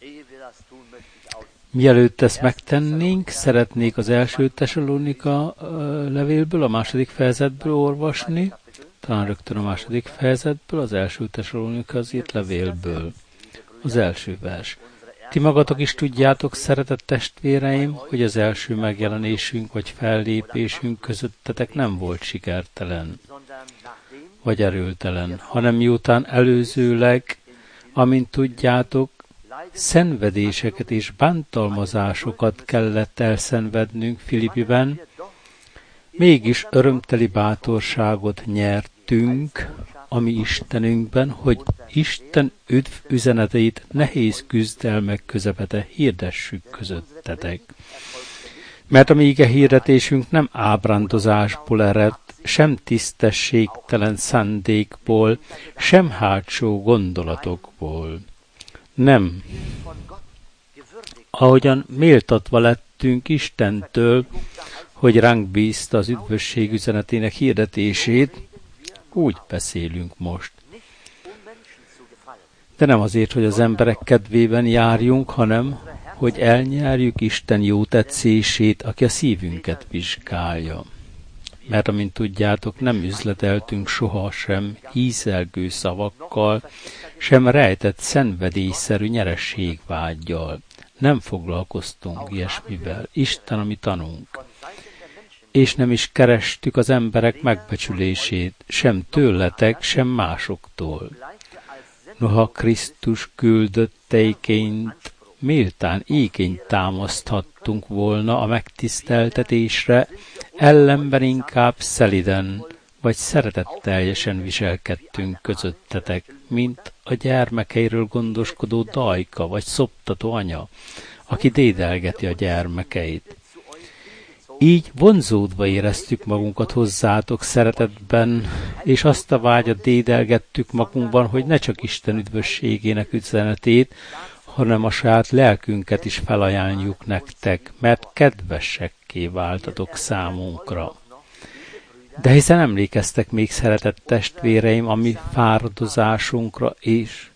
Mielőtt ezt megtennénk, szeretnék az első Tesalónika levélből, a második fejezetből olvasni, talán rögtön a második fejezetből, az első Tesalónika az írt levélből. Az első vers. Ti magatok is tudjátok, szeretett testvéreim, hogy az első megjelenésünk vagy fellépésünk közöttetek nem volt sikertelen, vagy erőltelen, hanem miután előzőleg, amint tudjátok, szenvedéseket és bántalmazásokat kellett elszenvednünk Filippiben, mégis örömteli bátorságot nyertünk a mi Istenünkben, hogy Isten üdv üzeneteit nehéz küzdelmek közepete hirdessük közöttetek. Mert a mi ige hirdetésünk nem ábrándozásból ered, sem tisztességtelen szándékból, sem hátsó gondolatokból. Nem. Ahogyan méltatva lettünk Istentől, hogy ránk bízta az üdvösség üzenetének hirdetését, úgy beszélünk most. De nem azért, hogy az emberek kedvében járjunk, hanem, hogy elnyerjük Isten jó tetszését, aki a szívünket vizsgálja. Mert amint tudjátok, nem üzleteltünk sohasem hízelgő szavakkal, sem rejtett szenvedélyszerű nyerességvággyal. Nem foglalkoztunk ilyesmivel, Isten a mi tanunk. És nem is kerestük az emberek megbecsülését, sem tőletek, sem másoktól. Noha Krisztus küldötteiként méltán ékényt támaszthattunk volna a megtiszteltetésre, ellenben inkább szeliden vagy szeretetteljesen viselkedtünk közöttetek, mint a gyermekeiről gondoskodó dajka vagy szoptató anya, aki dédelgeti a gyermekeit. Így vonzódva éreztük magunkat hozzátok szeretetben, és azt a vágyat dédelgettük magunkban, hogy ne csak Isten üdvösségének üzenetét, hanem a saját lelkünket is felajánljuk nektek, mert kedvesekké váltatok számunkra. De hiszen emlékeztek még, szeretett testvéreim, a mi fáradozásunkra és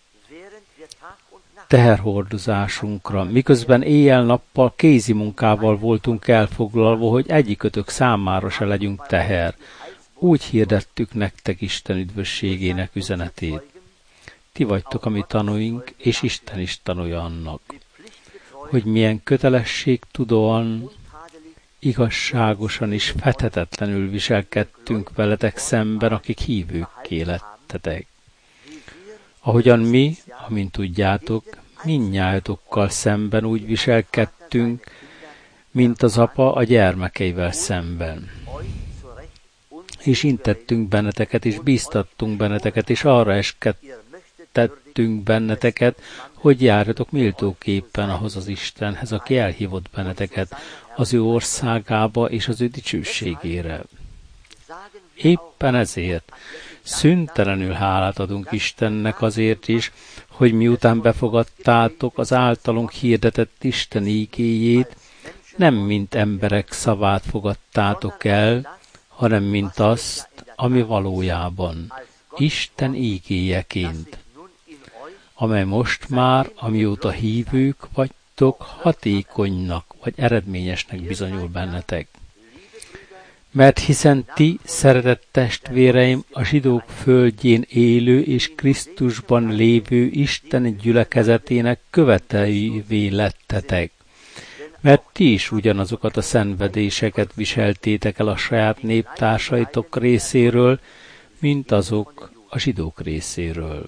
teherhordozásunkra, miközben éjjel-nappal kézi munkával voltunk elfoglalva, hogy egyikötök számára se legyünk teher. Úgy hirdettük nektek Isten üdvösségének üzenetét. Ti vagytok a mi tanúink, és Isten is tanúja annak, hogy milyen kötelességtudóan, igazságosan és fethetetlenül viselkedtünk veletek szemben, akik hívőkké lettetek. Ahogyan mi, amint tudjátok, mindnyájatokkal szemben úgy viselkedtünk, mint az apa a gyermekeivel szemben. És intettünk benneteket, és bíztattunk benneteket, és arra eskedtettünk benneteket, hogy járjatok méltóképpen ahhoz az Istenhez, aki elhívott benneteket az ő országába és az ő dicsőségére. Éppen ezért szüntelenül hálát adunk Istennek azért is, hogy miután befogadtátok az általunk hirdetett Isten ígéjét, nem mint emberek szavát fogadtátok el, hanem mint azt, ami valójában Isten ígéjeként, amely most már, amióta hívők vagytok, hatékonynak vagy eredményesnek bizonyul bennetek. Mert hiszen ti, szeretett testvéreim, a zsidók földjén élő és Krisztusban lévő Isten gyülekezetének követőivé lettetek. Mert ti is ugyanazokat a szenvedéseket viseltétek el a saját néptársaitok részéről, mint azok a zsidók részéről,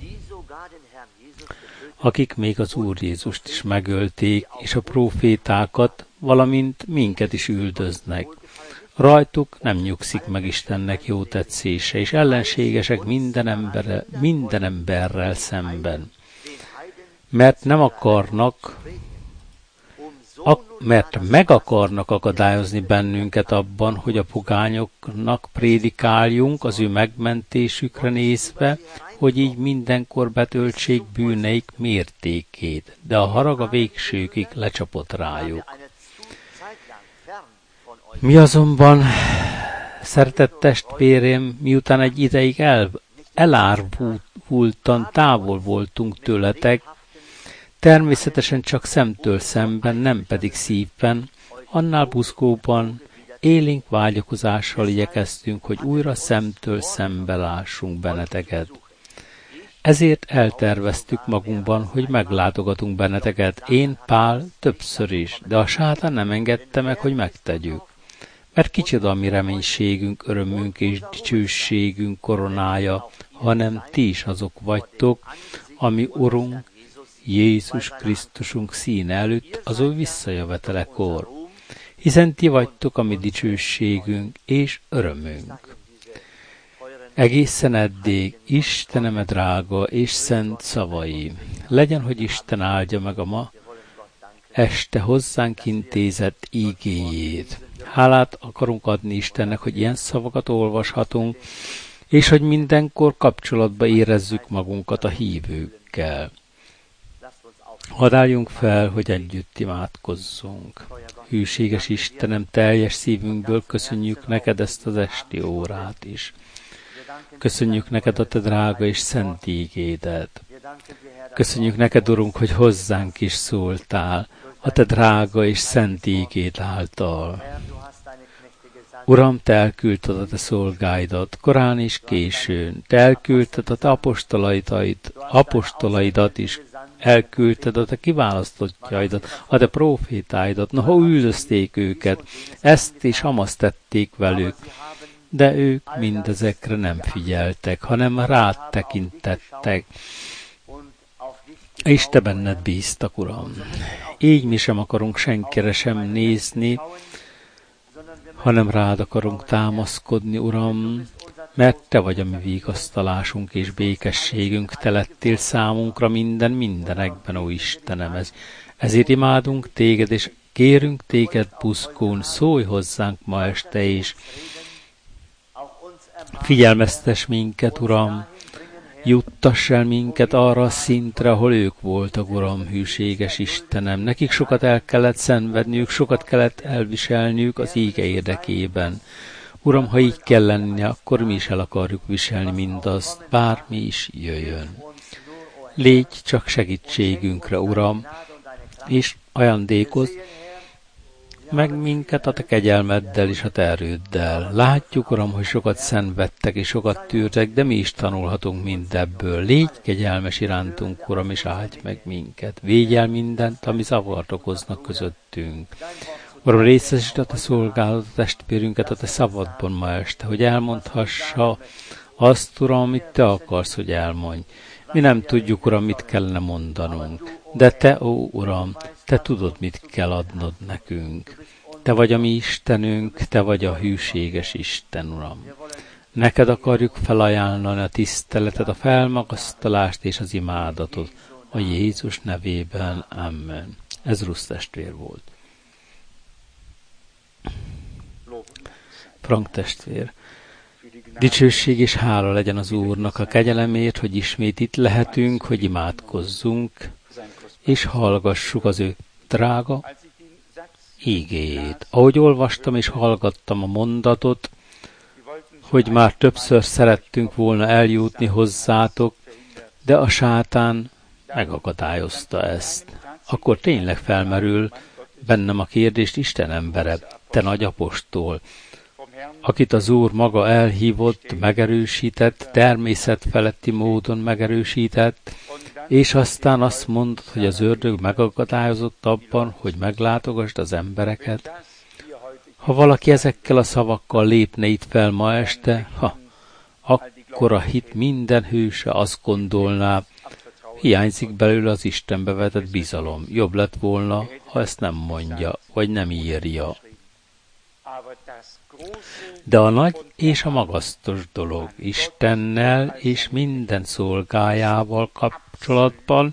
akik még az Úr Jézust is megölték, és a prófétákat, valamint minket is üldöznek. Rajtuk nem nyugszik meg Istennek jó tetszése, és ellenségesek minden emberrel szemben. Mert meg akarnak akadályozni bennünket abban, hogy a pogányoknak prédikáljunk az ő megmentésükre nézve, hogy így mindenkor betöltsék bűneik mértékét, de a harag a végsőkig lecsapott rájuk. Mi azonban, szeretett testvérem, miután egy ideig elárvultan távol voltunk tőletek, Természetesen csak szemtől szemben, nem pedig szívben, annál buzgóban, élénk vágyakozással igyekeztünk, hogy újra szemtől szembe lássunk benneteket. Ezért elterveztük magunkban, hogy meglátogatunk benneteket, én, Pál, többször is, de a sátán nem engedte meg, hogy megtegyük. Mert kicsoda a mi reménységünk, örömünk és dicsőségünk koronája, hanem ti is azok vagytok, ami Urunk, Jézus Krisztusunk színe előtt az ő visszajövetelekor. Hiszen ti vagytok a mi dicsőségünk és örömünk. Egészen eddig, Istenem drága és szent szavai, legyen, hogy Isten áldja meg a ma este hozzánk intézett ígéjét. Hálát akarunk adni Istennek, hogy ilyen szavakat olvashatunk, és hogy mindenkor kapcsolatba érezzük magunkat a hívőkkel. Hadd álljunk fel, hogy együtt imádkozzunk. Hűséges Istenem, teljes szívünkből köszönjük neked ezt az esti órát is. Köszönjük neked a te drága és szent ígédet. Köszönjük neked, Urunk, hogy hozzánk is szóltál, a te drága és szent ígéd által. Uram, te elküldted a te szolgáidat, korán és későn, te elküldted a te apostolaidat is, elküldted a te kiválasztottjaidat, a te prófétáidat, noha üldözték őket, ezt és amazt tették velük, de ők mindezekre nem figyeltek, hanem rád tekintettek, és te benned bíztak, Uram. Így mi sem akarunk senkire sem nézni, hanem rád akarunk támaszkodni, Uram, mert te vagy a mi vigasztalásunk és békességünk, te lettél számunkra mindenekben, ó Istenem. Ezért imádunk téged, és kérünk téged buzgón, szólj hozzánk ma este is. Figyelmeztess minket, Uram, juttass el minket arra a szintre, ahol ők voltak, Uram, hűséges Istenem. Nekik sokat el kellett szenvedniük, sokat kellett elviselniük az íge érdekében. Uram, ha így kell lennie, akkor mi is el akarjuk viselni mindazt, bármi is jöjjön. Légy csak segítségünkre, Uram, és ajándékozz meg minket a te kegyelmeddel és a te erőddel. Látjuk, Uram, hogy sokat szenvedtek és sokat tűrtek, de mi is tanulhatunk mindebből. Légy kegyelmes irántunk, Uram, és áldj meg minket. Védj el mindent, ami zavart okoznak közöttünk. Uram, részesítsd a te szolgálat, a testvérünket a te szavadban ma este, hogy elmondhassa azt, Uram, amit te akarsz, hogy elmondj. Mi nem tudjuk, Uram, mit kellene mondanunk, de te, ó Uram, te tudod, mit kell adnod nekünk. Te vagy a mi Istenünk, te vagy a hűséges Isten, Uram. Neked akarjuk felajánlani a tiszteletet, a felmagasztalást és az imádatot. A Jézus nevében. Amen. Ez Rusz testvér volt. Frank testvér. Dicsőség és hála legyen az Úrnak a kegyelemért, hogy ismét itt lehetünk, hogy imádkozzunk, és hallgassuk az ő drága ígéjét. Ahogy olvastam és hallgattam a mondatot, hogy már többször szerettünk volna eljutni hozzátok, de a sátán megakadályozta ezt. Akkor tényleg felmerül bennem a kérdést, Isten embere, te nagy apostol, akit az Úr maga elhívott, megerősített, természetfeletti módon megerősített, és aztán azt mondod, hogy az ördög megakadályozott abban, hogy meglátogasd az embereket. Ha valaki ezekkel a szavakkal lépne itt fel ma este, akkor a hit minden hőse azt gondolná, hiányzik belőle az Istenbe vetett bizalom. Jobb lett volna, ha ezt nem mondja, vagy nem írja. De a nagy és a magasztos dolog Istennel és minden szolgájával kapcsolatban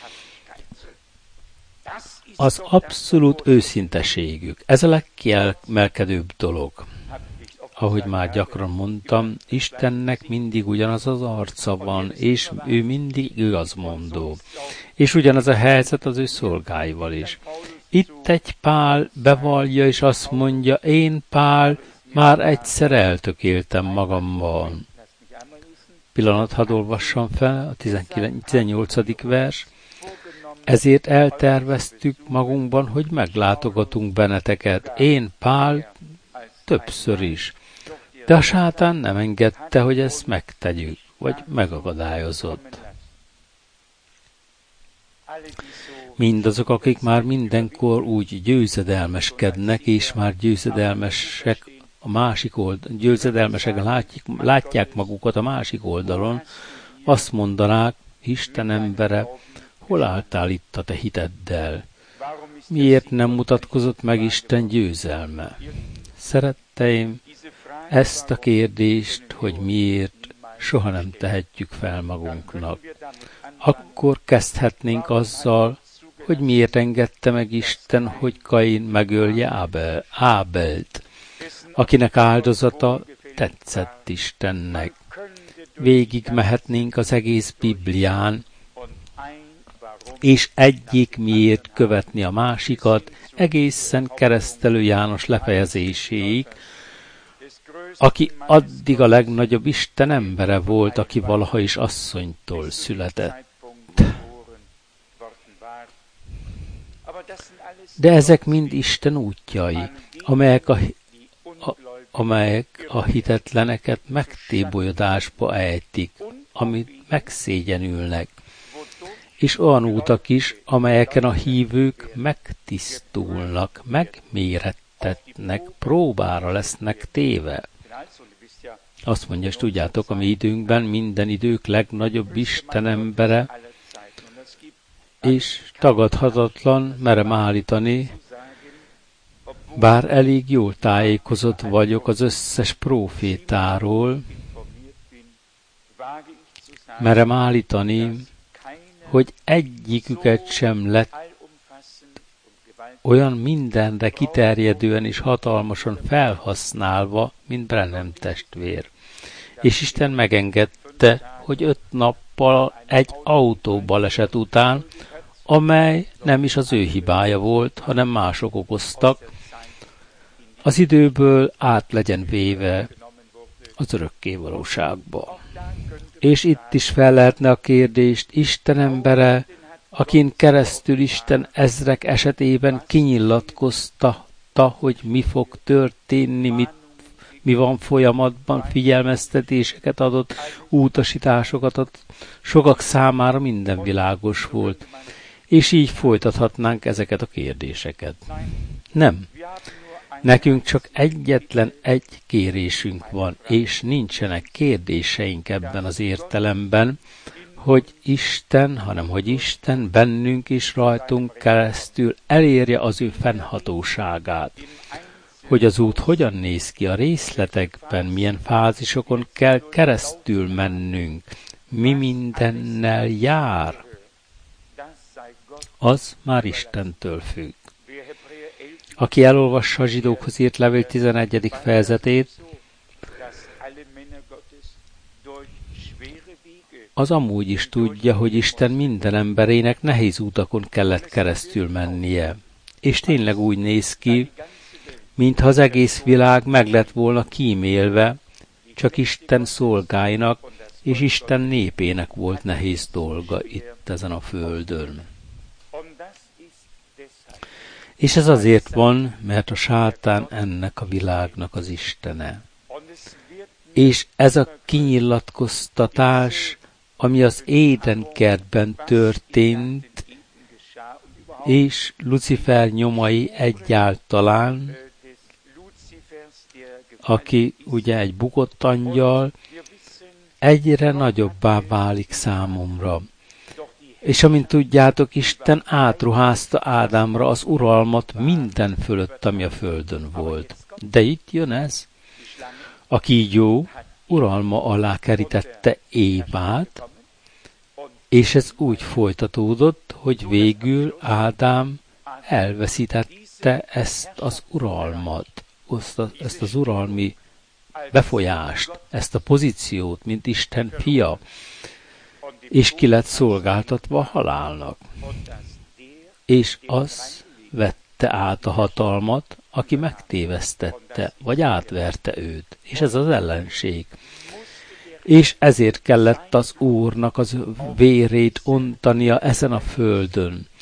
az abszolút őszinteségük. Ez a legkiemelkedőbb dolog. Ahogy már gyakran mondtam, Istennek mindig ugyanaz az arca van, és ő mindig igazmondó. És ugyanaz a helyzet az ő szolgáival is. Itt egy Pál bevallja, és azt mondja, én Pál már egyszer eltökéltem magammal. Pillanat, hadd olvassam fel, a 18. vers. Ezért elterveztük magunkban, hogy meglátogatunk benneteket. Én, Pál, többször is. De a sátán nem engedte, hogy ezt megtegyük, vagy megakadályozott. Mindazok, akik már mindenkor úgy győzedelmeskednek, és már győzedelmesek a másik oldalon, győzedelmesek látják magukat a másik oldalon, azt mondanák, Isten embere, hol álltál itt a te hiteddel? Miért nem mutatkozott meg Isten győzelme? Szeretteim, ezt a kérdést, hogy miért, soha nem tehetjük fel magunknak. Akkor kezdhetnénk azzal, hogy miért engedte meg Isten, hogy Kain megölje Ábelt, akinek áldozata tetszett Istennek. Végig mehetnénk az egész Biblián, és egyik miért követni a másikat, egészen Keresztelő János lefejezéséig, aki addig a legnagyobb Isten embere volt, aki valaha is asszonytól született. De ezek mind Isten útjai, amelyek a hitetleneket megtébolyodásba ejtik, amit megszégyenülnek, és olyan útak is, amelyeken a hívők megtisztulnak, megmérettetnek, próbára lesznek téve. Azt mondja, és tudjátok, a mi időnkben minden idők legnagyobb Isten embere, és tagadhatatlan, merem állítani, bár elég jól tájékozott vagyok az összes prófétáról, merem állítani, hogy egyiküket sem lett olyan mindenre kiterjedően és hatalmasan felhasználva, mint Branham testvér. És Isten megengedte, hogy 5 nappal egy autóbaleset után, amely nem is az ő hibája volt, hanem mások okoztak, az időből át legyen véve az örökké valóságba. És itt is fel lehetne a kérdést, Isten embere, akin keresztül Isten ezrek esetében kinyilatkoztatta, hogy mi fog történni, mi van folyamatban, figyelmeztetéseket adott, utasításokat adott, sokak számára minden világos volt. És így folytathatnánk ezeket a kérdéseket. Nem. Nekünk csak egyetlen egy kérésünk van, és nincsenek kérdéseink ebben az értelemben, hogy Isten, hanem hogy Isten bennünk is rajtunk keresztül elérje az ő fennhatóságát. Hogy az út hogyan néz ki a részletekben, milyen fázisokon kell keresztül mennünk, mi mindennel jár, az már Istentől függ. Aki elolvassa a Zsidókhoz írt levél 11. fejezetét, az amúgy is tudja, hogy Isten minden emberének nehéz utakon kellett keresztül mennie. És tényleg úgy néz ki, mintha az egész világ meg lett volna kímélve, csak Isten szolgáinak és Isten népének volt nehéz dolga itt ezen a földön. És ez azért van, mert a sátán ennek a világnak az istene. És ez a kinyilatkoztatás, ami az Édenkertben történt, és Lucifer nyomai egyáltalán, aki ugye egy bukott angyal, egyre nagyobbá válik számomra. És amint tudjátok, Isten átruházta Ádámra az uralmat minden fölött, ami a földön volt. De itt jön ez. A kígyó uralma alá kerítette Évát, és ez úgy folytatódott, hogy végül Ádám elveszítette ezt az uralmat, ezt az uralmi befolyást, ezt a pozíciót, mint Isten fia, és ki lett szolgáltatva a halálnak. És az vette át a hatalmat, aki megtévesztette, vagy átverte őt. És ez az ellenség. És ezért kellett az Úrnak az vérét ontania ezen a földön.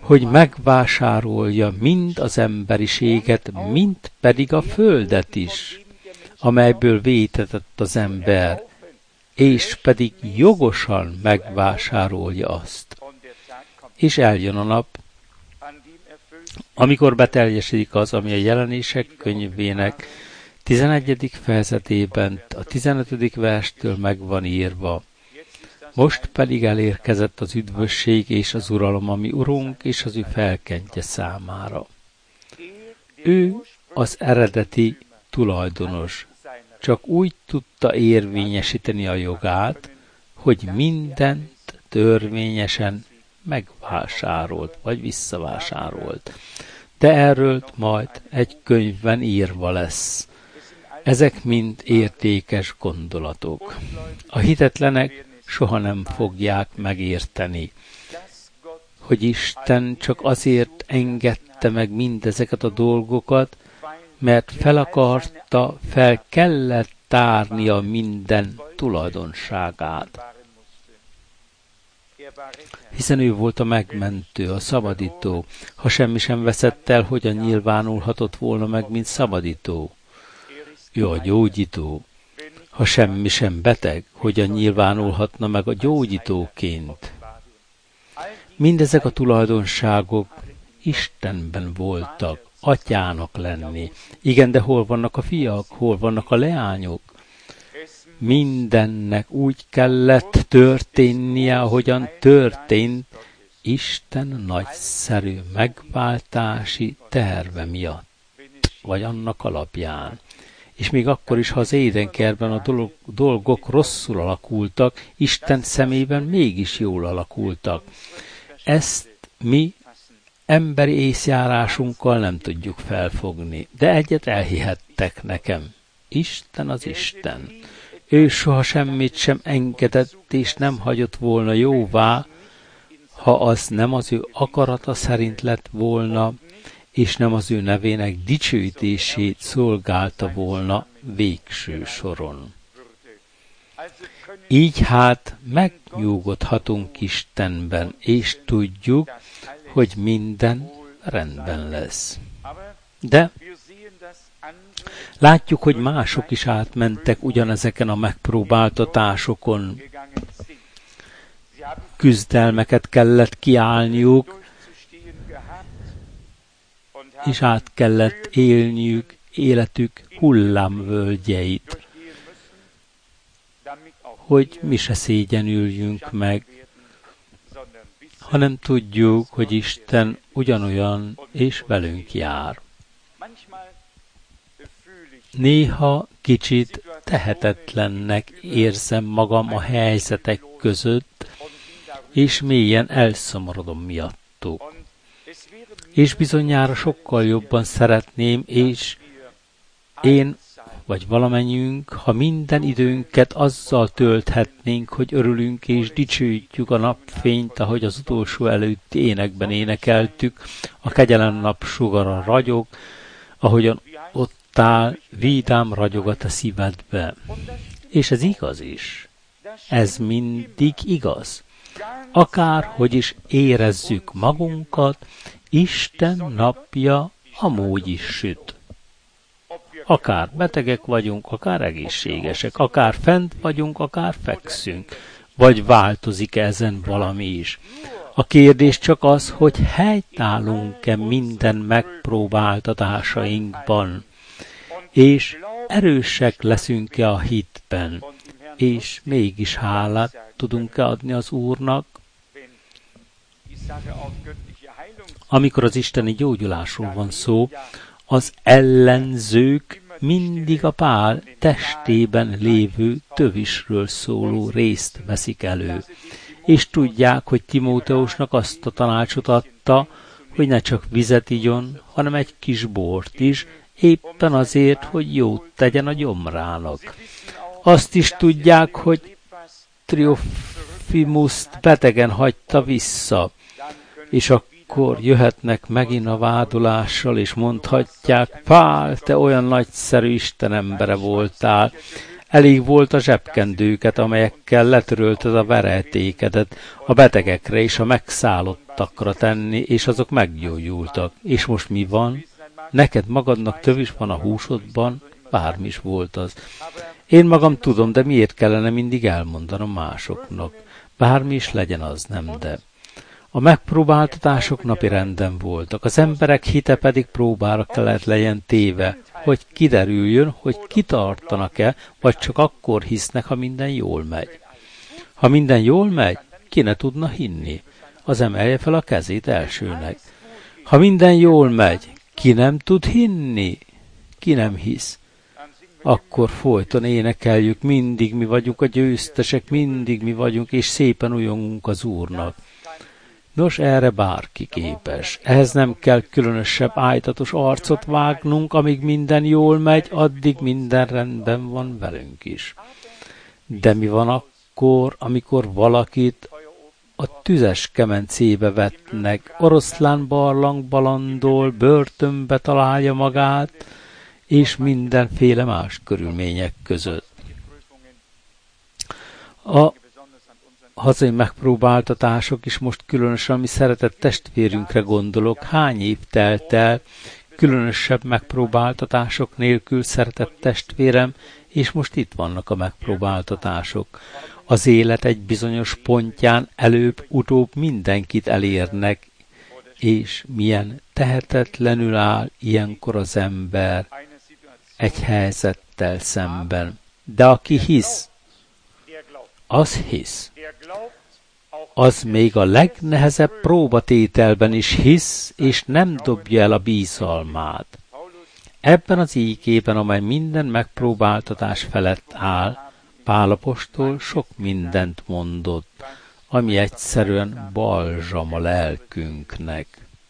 hogy megvásárolja mind az emberiséget, mind pedig a földet is, amelyből vétetett az ember, és pedig jogosan megvásárolja azt. És eljön a nap, amikor beteljesedik az, ami a Jelenések könyvének 11. fejezetében a 15. verstől meg van írva. Most pedig elérkezett az üdvösség és az uralom, ami Urunk és az ő felkentje számára. Ő az eredeti tulajdonos, csak úgy tudta érvényesíteni a jogát, hogy mindent törvényesen megvásárolt, vagy visszavásárolt. De erről majd egy könyvben írva lesz. Ezek mind értékes gondolatok. A hitetlenek soha nem fogják megérteni, hogy Isten csak azért engedte meg mindezeket a dolgokat, mert fel kellett tárnia minden tulajdonságát. Hiszen ő volt a megmentő, a szabadító. Ha semmi sem veszett el, hogyan nyilvánulhatott volna meg, mint szabadító? Ő a gyógyító. Ha semmi sem beteg, hogyan nyilvánulhatna meg a gyógyítóként? Mindezek a tulajdonságok Istenben voltak, atyának lenni. Igen, de hol vannak a fiak, hol vannak a leányok? Mindennek úgy kellett történnie, ahogyan történt, Isten nagyszerű megváltási terve miatt, vagy annak alapján. És még akkor is, ha az édenkertben a dolgok rosszul alakultak, Isten szemében mégis jól alakultak. Ezt mi emberi észjárásunkkal nem tudjuk felfogni, de egyet elhihettek nekem. Isten az Isten. Ő soha semmit sem engedett, és nem hagyott volna jóvá, ha az nem az ő akarata szerint lett volna, és nem az ő nevének dicsőítését szolgálta volna végső soron. Így hát megnyugodhatunk Istenben, és tudjuk, hogy minden rendben lesz. De látjuk, hogy mások is átmentek ugyanezeken a megpróbáltatásokon. Küzdelmeket kellett kiállniuk, és át kellett élniük életük hullámvölgyeit, hogy mi se szégyenüljünk meg, hanem tudjuk, hogy Isten ugyanolyan és velünk jár. Néha kicsit tehetetlennek érzem magam a helyzetek között, és mélyen elszomorodom miattuk. És bizonyára sokkal jobban szeretném, és én, vagy valamennyiünk, ha minden időnket azzal tölthetnénk, hogy örülünk és dicsőítjük a napfényt, ahogy az utolsó előtti énekben énekeltük, a kegyelem nap sugara ragyog, ahogyan ott áll, vidám ragyogat a szívedbe. És ez igaz is. Ez mindig igaz. Akárhogy is érezzük magunkat, Isten napja amúgy is süt. Akár betegek vagyunk, akár egészségesek, akár fent vagyunk, akár fekszünk, vagy változik ezen valami is. A kérdés csak az, hogy helytállunk-e minden megpróbáltatásainkban, és erősek leszünk-e a hitben, és mégis hálát tudunk-e adni az Úrnak? Amikor az isteni gyógyulásról van szó, az ellenzők mindig a Pál testében lévő tövisről szóló részt veszik elő, és tudják, hogy Timóteusnak azt a tanácsot adta, hogy ne csak vizet igyon, hanem egy kis bort is, éppen azért, hogy jót tegyen a gyomrának. Azt is tudják, hogy Trófimuszt betegen hagyta vissza, és akkor jöhetnek megint a vádolással, és mondhatják, Pál, te olyan nagyszerű Isten embere voltál, Elég volt a zsebkendőket, amelyekkel letörölted a verejtékedet a betegekre és a megszállottakra tenni, és azok meggyógyultak. És most mi van? Neked magadnak több is van a húsodban, bármi is volt az. Én magam tudom, de miért kellene mindig elmondanom másoknak? Bármi is legyen az, nem de. A megpróbáltatások napirenden voltak, az emberek hite pedig próbára kellett legyen téve, hogy kiderüljön, hogy kitartanak-e, vagy csak akkor hisznek, ha minden jól megy. Ha minden jól megy, ki ne tudna hinni? Az emelje fel a kezét elsőnek. Ha minden jól megy, ki nem tud hinni? Ki nem hisz? Akkor folyton énekeljük, mindig mi vagyunk a győztesek, mindig mi vagyunk, és szépen ujjongunk az Úrnak. Nos, erre bárki képes. Ehhez nem kell különösebb ájtatos arcot vágnunk, amíg minden jól megy, addig minden rendben van velünk is. De mi van akkor, amikor valakit a tüzes kemencébe vetnek, oroszlán barlangba landol, börtönbe találja magát, és mindenféle más körülmények között. A hazai megpróbáltatások is most különösen, ami szeretett testvérünkre gondolok, hány év telt el, különösebb megpróbáltatások nélkül szeretett testvérem, és most itt vannak a megpróbáltatások. Az élet egy bizonyos pontján előbb-utóbb mindenkit elérnek, és milyen tehetetlenül áll ilyenkor az ember egy helyzettel szemben. De aki hisz, az hisz. Az még a legnehezebb próbatételben is hisz, és nem dobja el a bízalmát. Ebben az ígében, amely minden megpróbáltatás felett áll, Pál apostol sok mindent mondott, ami egyszerűen balzsam a lelkünknek.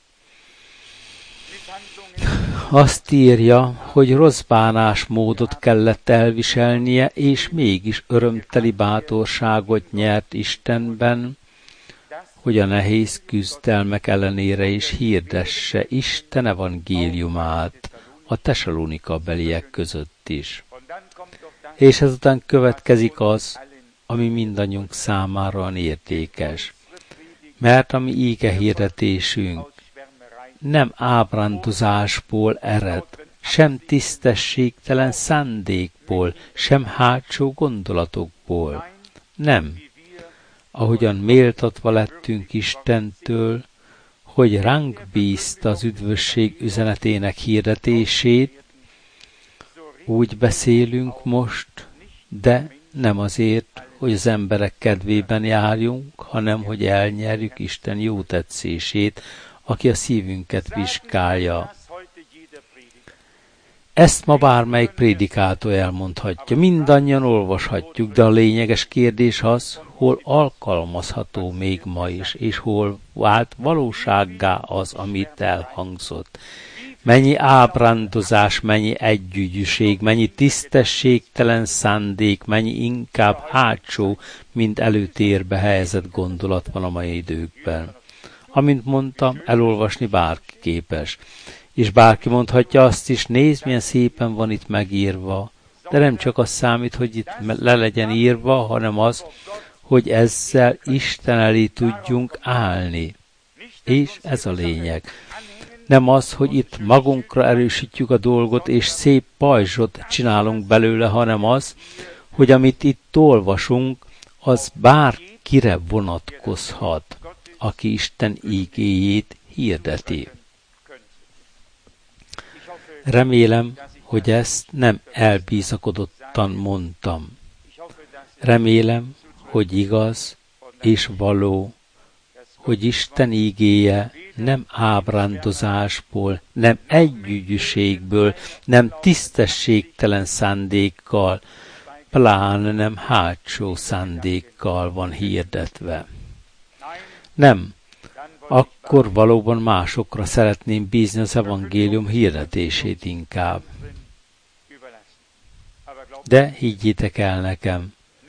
Azt írja, hogy rossz bánásmódot kellett elviselnie, és mégis örömteli bátorságot nyert Istenben, hogy a nehéz küzdelmek ellenére is hirdesse Isten evangéliumát a Tesalonika beliek között is. És ezután következik az, ami mindannyiunk számára olyan értékes. Mert a mi íge hirdetésünk nem ábrándozásból ered, sem tisztességtelen szándékból, sem hátsó gondolatokból. Nem, ahogyan méltatva lettünk Istentől, hogy ránk bízta az üdvösség üzenetének hirdetését, úgy beszélünk most, de nem azért, hogy az emberek kedvében járjunk, hanem hogy elnyerjük Isten jótetszését, aki a szívünket vizsgálja. Ezt ma bármelyik prédikátor elmondhatja, mindannyian olvashatjuk, de a lényeges kérdés az, hol alkalmazható még ma is, és hol vált valósággá az, amit elhangzott. Mennyi ábrándozás, mennyi együgyűség, mennyi tisztességtelen szándék, mennyi inkább hátsó, mint előtérbe helyezett gondolat van a mai időkben. Amint mondtam, elolvasni bárki képes. És bárki mondhatja azt is, nézd, milyen szépen van itt megírva. De nem csak az számít, hogy itt le legyen írva, hanem az, hogy ezzel Isten elé tudjunk állni. És ez a lényeg. Nem az, hogy itt magunkra erősítjük a dolgot, és szép pajzsot csinálunk belőle, hanem az, hogy amit itt olvasunk, az bárkire vonatkozhat, aki Isten ígéjét hirdeti. Remélem, hogy ezt nem elbízakodottan mondtam. Remélem, hogy igaz és való, hogy Isten ígéje nem ábrándozásból, nem együgyűségből, nem tisztességtelen szándékkal, pláne nem hátsó szándékkal van hirdetve. Nem, akkor valóban másokra szeretném bízni az evangélium hirdetését inkább. De higgyétek el nekem,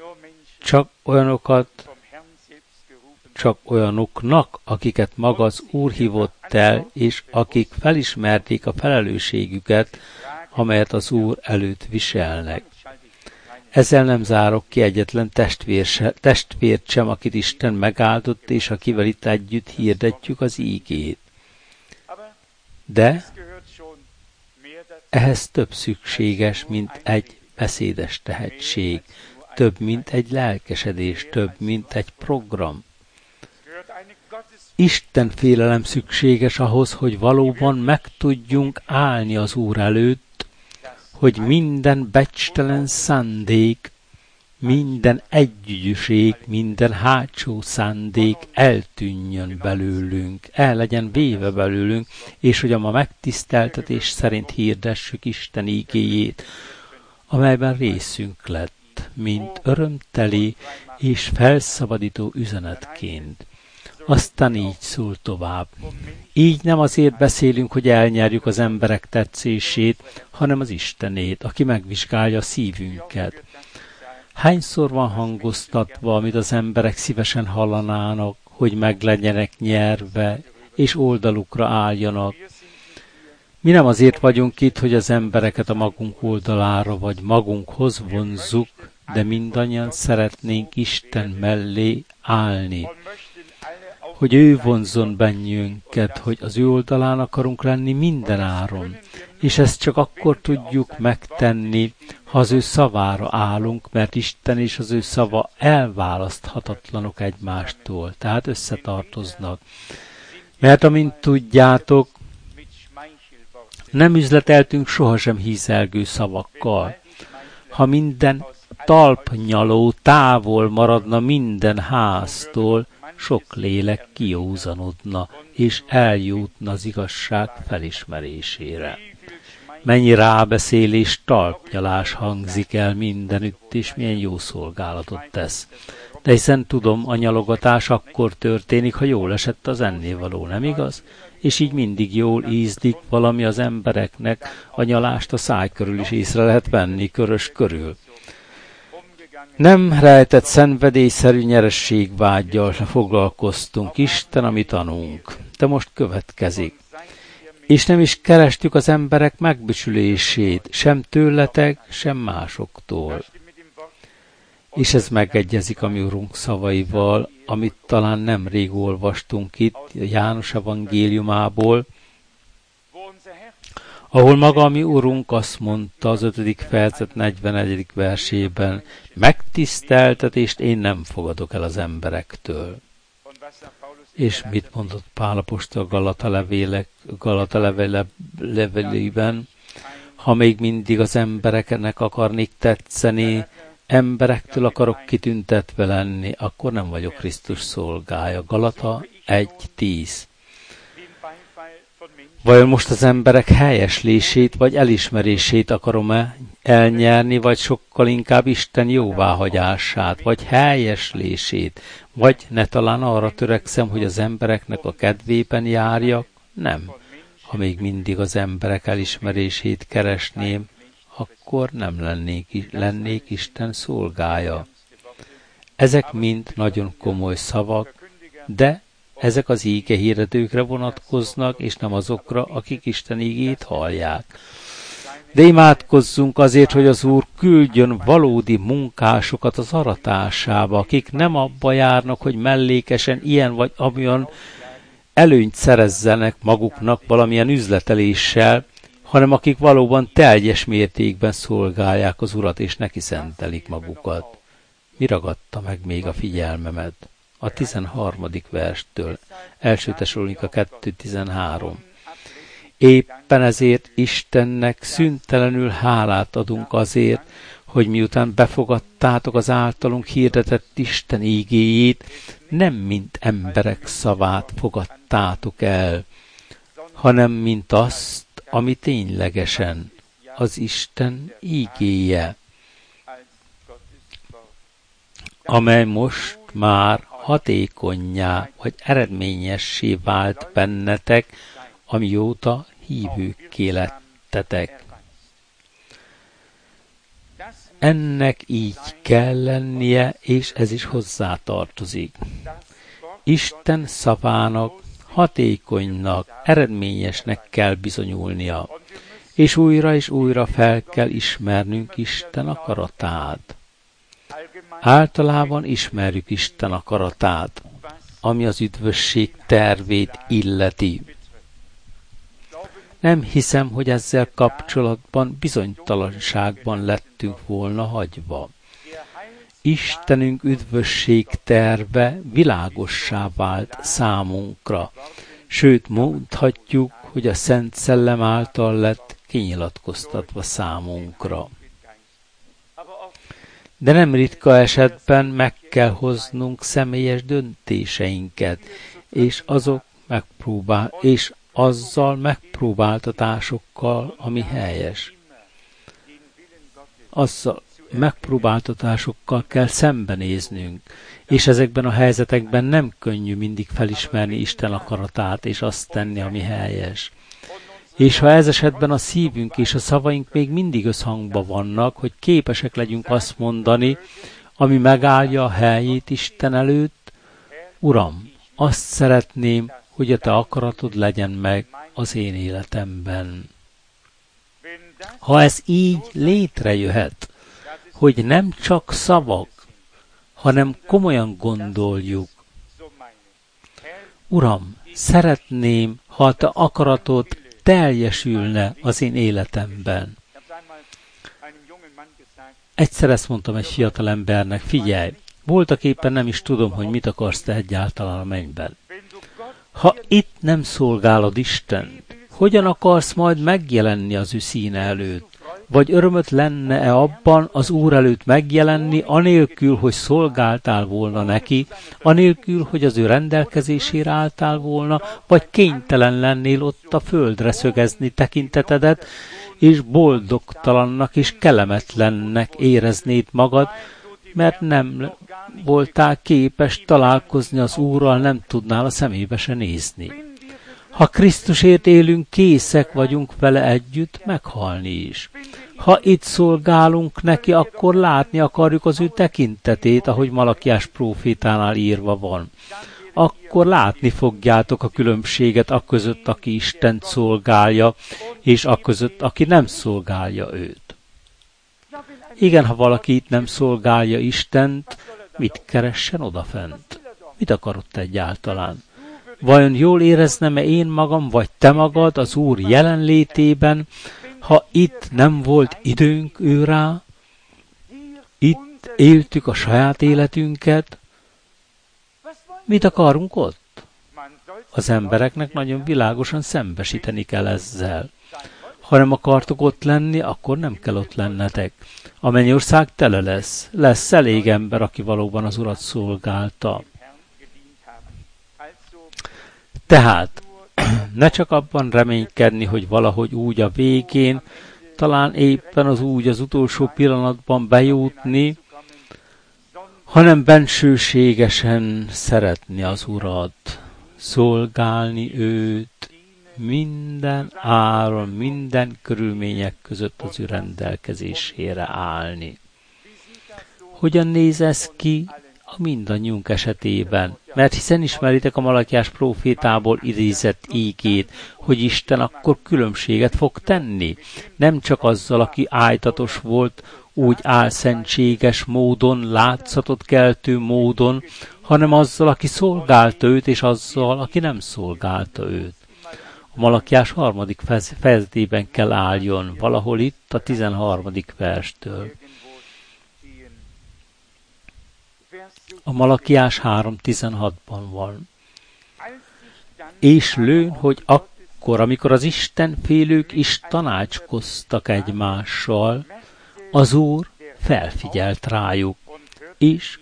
csak olyanoknak, akiket maga az Úr hívott el, és akik felismerték a felelősségüket, amelyet az Úr előtt viselnek. Ezzel nem zárok ki egyetlen testvért sem, akit Isten megáldott, és akivel itt együtt hirdetjük az ígét. De ehhez több szükséges, mint egy beszédes tehetség, több, mint egy lelkesedés, több, mint egy program. Isten félelem szükséges ahhoz, hogy valóban meg tudjunk állni az Úr előtt, hogy minden becstelen szándék, minden együgyűség, minden hátsó szándék eltűnjön belőlünk, el legyen véve belőlünk, és hogy a ma megtiszteltetés szerint hirdessük Isten ígéjét, amelyben részünk lett, mint örömteli és felszabadító üzenetként. Aztán így szól tovább. Így nem azért beszélünk, hogy elnyerjük az emberek tetszését, hanem az Istenét, aki megvizsgálja a szívünket. Hányszor van hangoztatva, amit az emberek szívesen hallanának, hogy meg legyenek nyerve, és oldalukra álljanak. Mi nem azért vagyunk itt, hogy az embereket a magunk oldalára vagy magunkhoz vonzzuk, de mindannyian szeretnénk Isten mellé állni. Hogy ő vonzzon bennünket, hogy az ő oldalán akarunk lenni minden áron. És ezt csak akkor tudjuk megtenni, ha az ő szavára állunk, mert Isten és az ő szava elválaszthatatlanok egymástól, tehát összetartoznak. Mert amint tudjátok, nem üzleteltünk sohasem hízelgő szavakkal. Ha minden talpnyaló távol maradna minden háztól, sok lélek kiózanodna, és eljutna az igazság felismerésére. Mennyi rábeszélés, talpnyalás hangzik el mindenütt, és milyen jó szolgálatot tesz. De hiszen tudom, a nyalogatás akkor történik, ha jól esett az ennivaló, nem igaz? És így mindig jól ízlik valami az embereknek, a nyalást a száj körül is észre lehet venni, körös körül. Nem rejtett szenvedélyszerű nyerességvággyal foglalkoztunk, Isten a mi tanunk. De most következik. És nem is kerestük az emberek megbecsülését, sem tőletek, sem másoktól. És ez megegyezik a mi Urunk szavaival, amit talán nemrég olvastunk itt, János evangéliumából, ahol maga a mi Urunk azt mondta az 5. fejezet 41. versében, megtiszteltetést én nem fogadok el az emberektől. És mit mondott Pál apostol Galata levelében? Ha még mindig az embereknek akarnék tetszeni, emberektől akarok kitüntetve lenni, akkor nem vagyok Krisztus szolgája. Galata 1.10. Vajon most az emberek helyeslését vagy elismerését akarom-e elnyerni, vagy sokkal inkább Isten jóváhagyását, vagy helyeslését, vagy ne talán arra törekszem, hogy az embereknek a kedvében járjak? Nem. Ha még mindig az emberek elismerését keresném, akkor nem lennék Isten szolgája. Ezek mind nagyon komoly szavak, de ezek az ígehirdetőkre vonatkoznak, és nem azokra, akik Isten ígét hallják. De imádkozzunk azért, hogy az Úr küldjön valódi munkásokat az aratásába, akik nem abba járnak, hogy mellékesen ilyen vagy amilyen előnyt szerezzenek maguknak valamilyen üzleteléssel, hanem akik valóban teljes mértékben szolgálják az Urat, és neki szentelik magukat. Mi ragadta meg még a figyelmemet? A 13. verstől, 1. Tesszalonika 2.13. Éppen ezért Istennek szüntelenül hálát adunk azért, hogy miután befogadtátok az általunk hirdetett Isten ígéjét, nem mint emberek szavát fogadtátok el, hanem mint azt, ami ténylegesen az Isten ígéje, amely most már hatékonnyá vagy eredményessé vált bennetek, amióta hívőkké lettetek. Ennek így kell lennie, és ez is hozzátartozik. Isten szavának hatékonynak, eredményesnek kell bizonyulnia, és újra fel kell ismernünk Isten akaratát. Általában ismerjük Isten akaratát, ami az üdvösség tervét illeti. Nem hiszem, hogy ezzel kapcsolatban bizonytalanságban lettünk volna hagyva. Istenünk üdvösség terve világossá vált számunkra, sőt mondhatjuk, hogy a Szent Szellem által lett kinyilatkoztatva számunkra. De nem ritka esetben meg kell hoznunk személyes döntéseinket, és azzal megpróbáltatásokkal, ami helyes. Azzal megpróbáltatásokkal kell szembenéznünk, és ezekben a helyzetekben nem könnyű mindig felismerni Isten akaratát, és azt tenni, ami helyes. És ha ez esetben a szívünk és a szavaink még mindig összhangban vannak, hogy képesek legyünk azt mondani, ami megállja a helyét Isten előtt, Uram, azt szeretném, hogy a Te akaratod legyen meg az én életemben. Ha ez így létrejöhet, hogy nem csak szavak, hanem komolyan gondoljuk, Uram, szeretném, ha a Te akaratod teljesülne az én életemben. Egyszer ezt mondtam egy fiatal embernek, figyelj, voltaképpen nem is tudom, hogy mit akarsz te egyáltalán a mennyben. Ha itt nem szolgálod Istent, hogyan akarsz majd megjelenni az ő színe előtt? Vagy örömöt lenne-e abban az Úr előtt megjelenni, anélkül, hogy szolgáltál volna neki, anélkül, hogy az ő rendelkezésére álltál volna, vagy kénytelen lennél ott a földre szögezni tekintetedet, és boldogtalannak és kellemetlennek éreznéd magad, mert nem voltál képes találkozni az Úrral, nem tudnál a szemébe se nézni. Ha Krisztusért élünk, készek vagyunk vele együtt meghalni is. Ha itt szolgálunk neki, akkor látni akarjuk az ő tekintetét, ahogy Malakiás prófétánál írva van. Akkor látni fogjátok a különbséget aközött, aki Istent szolgálja, és aközött, aki nem szolgálja őt. Igen, ha valaki itt nem szolgálja Istent, mit keressen odafent? Mit akarott egyáltalán? Vajon jól éreznem-e én magam, vagy te magad az Úr jelenlétében, ha itt nem volt időnk ő rá? Itt éltük a saját életünket? Mit akarunk ott? Az embereknek nagyon világosan szembesíteni kell ezzel. Ha nem akartok ott lenni, akkor nem kell ott lennetek. A mennyország tele lesz. Lesz elég ember, aki valóban az Urat szolgálta. Tehát ne csak abban reménykedni, hogy valahogy úgy a végén, talán éppen az utolsó pillanatban bejutni, hanem bensőségesen szeretni az Urat, szolgálni őt, minden áron, minden körülmények között az ő rendelkezésére állni. Hogyan néz ez ki a mindannyiunk esetében? Mert hiszen ismeritek a Malakiás prófétából idézett ígét, hogy Isten akkor különbséget fog tenni. Nem csak azzal, aki ájtatos volt, úgy álszentséges módon, látszatot keltő módon, hanem azzal, aki szolgálta őt, és azzal, aki nem szolgálta őt. A Malakiás 3. fejezetében kell álljon, valahol itt a 13. verstől. A Malakiás 3.16-ban van. És lőn, hogy akkor, amikor az istenfélők is tanácskoztak egymással, az Úr felfigyelt rájuk, és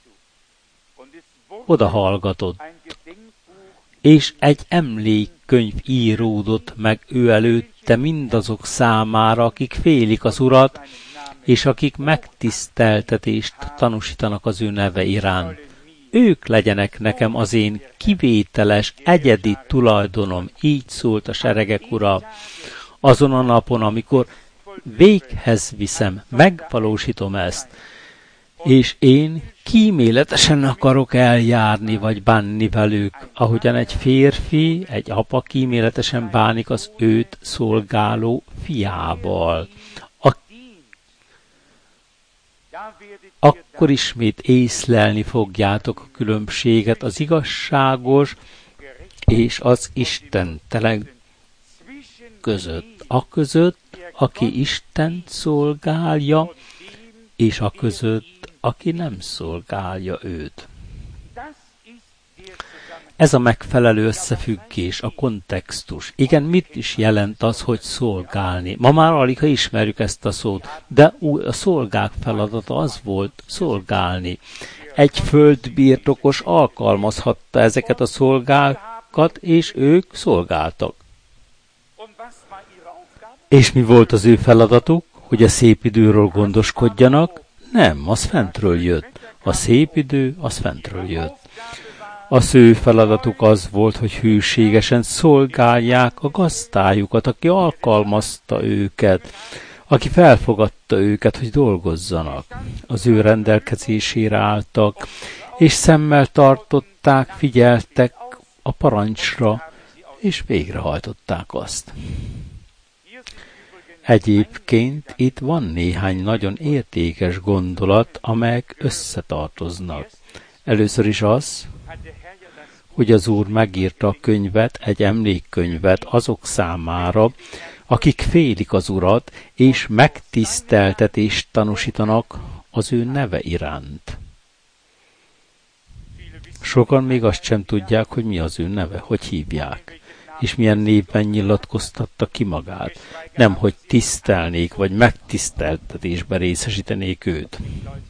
odahallgatott, és egy emlékkönyv íródott meg ő előtte mindazok számára, akik félik az Urat, és akik megtiszteltetést tanúsítanak az ő neve iránt. Ők legyenek nekem az én kivételes, egyedi tulajdonom, így szólt a seregek Ura. Azon a napon, amikor véghez viszem, megvalósítom ezt, és én kíméletesen akarok eljárni, vagy bánni velük, ahogyan egy férfi, egy apa kíméletesen bánik az őt szolgáló fiával. akkor ismét észlelni fogjátok a különbséget az igazságos és az istentelen között. A között, aki Istent szolgálja, és a között, aki nem szolgálja őt. Ez a megfelelő összefüggés, a kontextus. Igen, mit is jelent az, hogy szolgálni? Ma már alig, ha ismerjük ezt a szót, de a szolgák feladata az volt szolgálni. Egy földbirtokos alkalmazhatta ezeket a szolgákat, és ők szolgáltak. És mi volt az ő feladatuk? Hogy a szép időről gondoskodjanak? Nem, az fentről jött. A szép idő, az fentről jött. Az ő feladatuk az volt, hogy hűségesen szolgálják a gazdájukat, aki alkalmazta őket, aki felfogadta őket, hogy dolgozzanak. Az ő rendelkezésére álltak, és szemmel tartották, figyeltek a parancsra, és végrehajtották azt. Egyébként itt van néhány nagyon értékes gondolat, amelyek összetartoznak. Először is az, hogy az Úr megírta a könyvet, egy emlékkönyvet azok számára, akik félik az Urat, és megtiszteltetést tanúsítanak az ő neve iránt. Sokan még azt sem tudják, hogy mi az ő neve, hogy hívják, és milyen névben nyilatkoztatta ki magát. Nem, hogy tisztelnék, vagy megtiszteltetésbe részesítenék őt.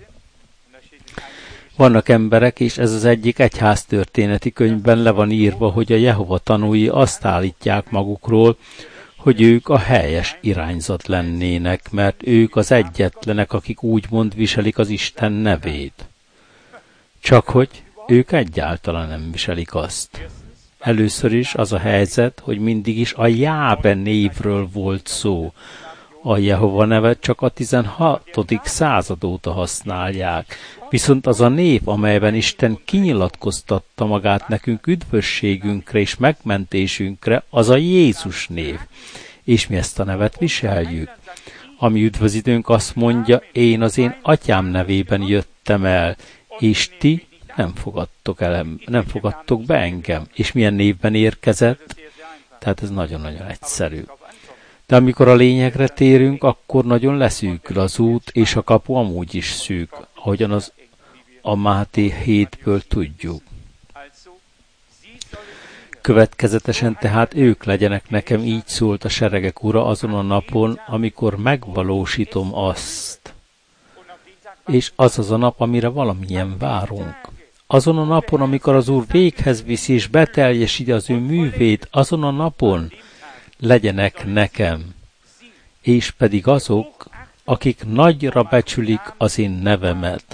Vannak emberek, és ez az egyik egyháztörténeti könyvben le van írva, hogy a Jehova tanúi azt állítják magukról, hogy ők a helyes irányzat lennének, mert ők az egyetlenek, akik úgymond viselik az Isten nevét. Csak hogy ők egyáltalán nem viselik azt. Először is az a helyzet, hogy mindig is a Jábe névről volt szó. A Jehova nevet csak a 16. század óta használják. Viszont az a név, amelyben Isten kinyilatkoztatta magát nekünk üdvösségünkre és megmentésünkre, az a Jézus név. És mi ezt a nevet viseljük. Ami üdvözítőnk azt mondja, én az én atyám nevében jöttem el, és ti nem fogadtok be engem. És milyen névben érkezett? Tehát ez nagyon-nagyon egyszerű. De amikor a lényegre térünk, akkor nagyon leszűkül az út, és a kapu amúgy is szűk, ahogyan az a Máté 7-ből tudjuk. Következetesen tehát ők legyenek nekem, így szólt a seregek ura azon a napon, amikor megvalósítom azt. És az az a nap, amire valamilyen várunk. Azon a napon, amikor az Úr véghez viszi és beteljesíti az ő művét, azon a napon legyenek nekem, és pedig azok, akik nagyra becsülik az én nevemet.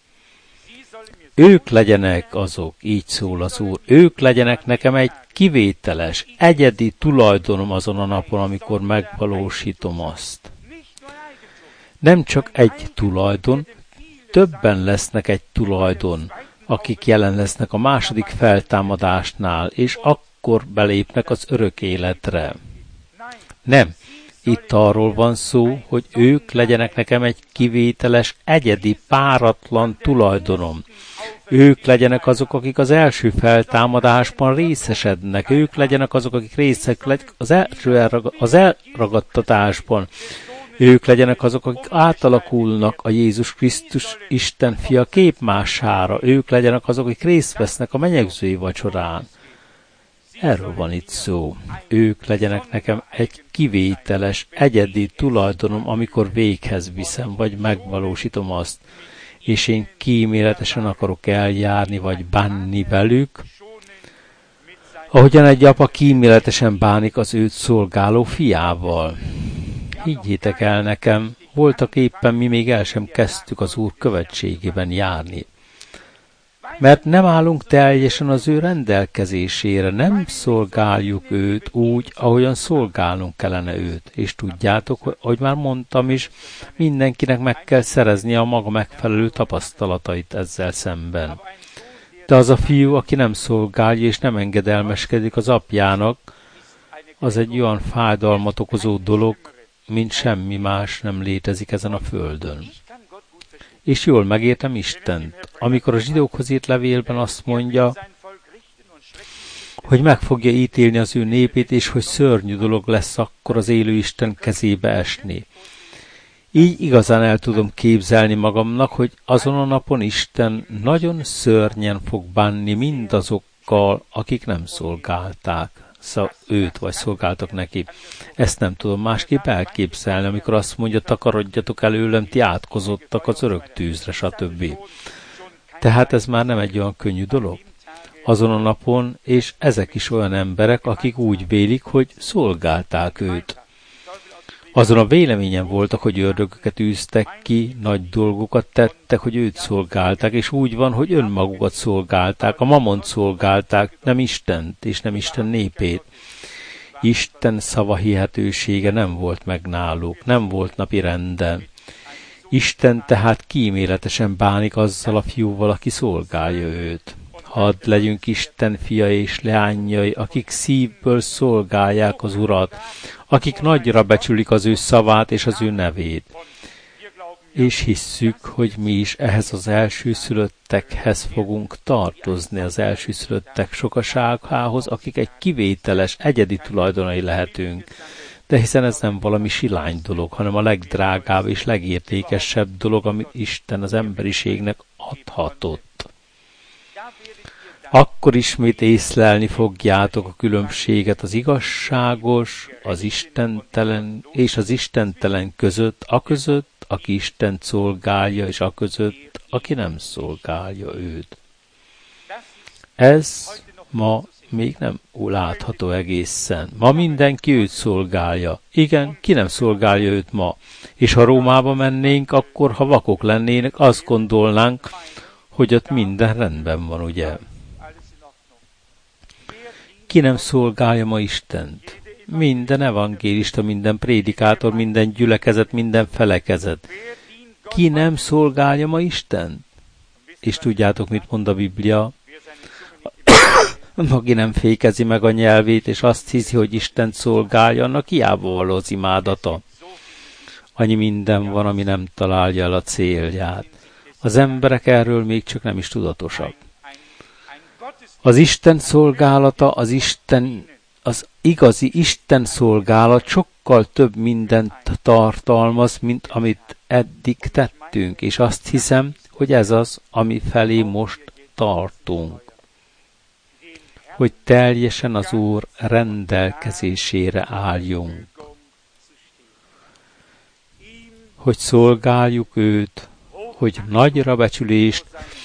Ők legyenek azok, így szól az Úr, ők legyenek nekem egy kivételes, egyedi tulajdonom azon a napon, amikor megvalósítom azt. Nem csak egy tulajdon, többen lesznek egy tulajdon, akik jelen lesznek a második feltámadásnál, és akkor belépnek az örök életre. Nem, itt arról van szó, hogy ők legyenek nekem egy kivételes, egyedi, páratlan tulajdonom. Ők legyenek azok, akik az első feltámadásban részesednek. Ők legyenek azok, akik részek az elragadtatásban. Ők legyenek azok, akik átalakulnak a Jézus Krisztus Isten fia képmására. Ők legyenek azok, akik részt vesznek a menyegzői vacsorán. Erről van itt szó. Ők legyenek nekem egy kivételes, egyedi tulajdonom, amikor véghez viszem, vagy megvalósítom azt, és én kíméletesen akarok eljárni, vagy bánni velük, ahogyan egy apa kíméletesen bánik az őt szolgáló fiával. Higgyétek el nekem, voltak éppen mi még el sem kezdtük az Úr követségében járni. Mert nem állunk teljesen az ő rendelkezésére, nem szolgáljuk őt úgy, ahogyan szolgálnunk kellene őt. És tudjátok, hogy már mondtam is, mindenkinek meg kell szereznie a maga megfelelő tapasztalatait ezzel szemben. De az a fiú, aki nem szolgálja és nem engedelmeskedik az apjának, az egy olyan fájdalmat okozó dolog, mint semmi más nem létezik ezen a földön. és jól megértem Istent. Amikor a zsidókhoz írt levélben azt mondja, hogy meg fogja ítélni az ő népét, és hogy szörnyű dolog lesz akkor az élő Isten kezébe esni. Így igazán el tudom képzelni magamnak, hogy azon a napon Isten nagyon szörnyen fog bánni mindazokkal, akik nem szolgálták őt, vagy szolgáltak neki. Ezt nem tudom másképp elképzelni, amikor azt mondja, takarodjatok előlem, ti átkozottak az örök tűzre, stb. Tehát ez már nem egy olyan könnyű dolog. Azon a napon, és ezek is olyan emberek, akik úgy vélik, hogy szolgálták őt. Azon a véleményen voltak, hogy ördögöket űztek ki, nagy dolgokat tettek, hogy őt szolgálták, és úgy van, hogy önmagukat szolgálták, a mamont szolgálták, nem Istent, és nem Isten népét. Isten szavahihetősége nem volt meg náluk, nem volt napi renden. Isten tehát kíméletesen bánik azzal a fiúval, aki szolgálja őt. Hadd legyünk Isten fia és leányai, akik szívből szolgálják az Urat, akik nagyra becsülik az ő szavát és az ő nevét. És hisszük, hogy mi is ehhez az elsőszülöttekhez fogunk tartozni, az elsőszülöttek sokaságához, akik egy kivételes, egyedi tulajdonai lehetünk. De hiszen ez nem valami silány dolog, hanem a legdrágább és legértékesebb dolog, amit Isten az emberiségnek adhatott. Akkor ismét észlelni fogjátok a különbséget az igazságos, az istentelen és az istentelen között, aközött, aki Istent szolgálja, és aközött, aki nem szolgálja őt. Ez ma még nem látható egészen. Ma mindenki őt szolgálja. Igen, ki nem szolgálja őt ma? És ha Rómába mennénk, akkor ha vakok lennének, azt gondolnánk, hogy ott minden rendben van, ugye? Ki nem szolgálja ma Istent? Minden evangélista, minden prédikátor, minden gyülekezet, minden felekezet. Ki nem szolgálja ma Istent? És tudjátok, mit mond a Biblia? Aki nem fékezi meg a nyelvét, és azt hiszi, hogy Istent szolgálja, annak hiába való az imádata. Annyi minden van, ami nem találja el a célját. Az emberek erről még csak nem is tudatosak. Az Isten szolgálata, az igazi Isten szolgálat sokkal több mindent tartalmaz, mint amit eddig tettünk, és azt hiszem, hogy ez az, ami felé most tartunk. Hogy teljesen az Úr rendelkezésére álljunk. Hogy szolgáljuk őt, hogy nagyra becsülést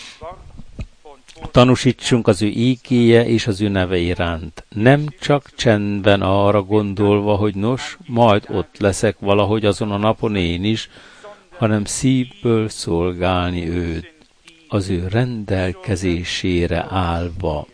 tanúsítsunk az ő ígéje és az ő neve iránt. Nem csak csendben arra gondolva, hogy nos, majd ott leszek valahogy azon a napon én is, hanem szívből szolgálni őt, az ő rendelkezésére állva.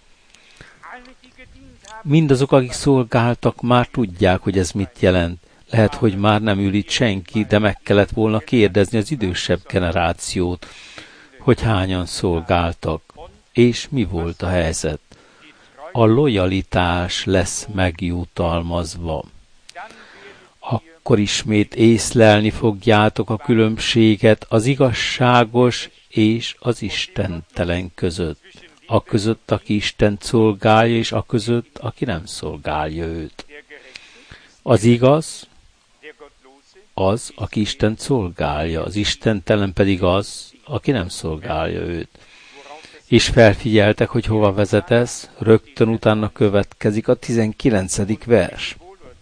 Mindazok, akik szolgáltak, már tudják, hogy ez mit jelent. Lehet, hogy már nem ül itt senki, de meg kellett volna kérdezni az idősebb generációt, hogy hányan szolgáltak, és mi volt a helyzet. A lojalitás lesz megjutalmazva. Akkor ismét észlelni fogjátok a különbséget az igazságos és az istentelen között. A között, aki Istent szolgálja, és a között, aki nem szolgálja őt. Az igaz, az, aki Istent szolgálja, az istentelen pedig az, aki nem szolgálja őt. És felfigyeltek, hogy hova vezet ez, rögtön utána következik a 19. vers.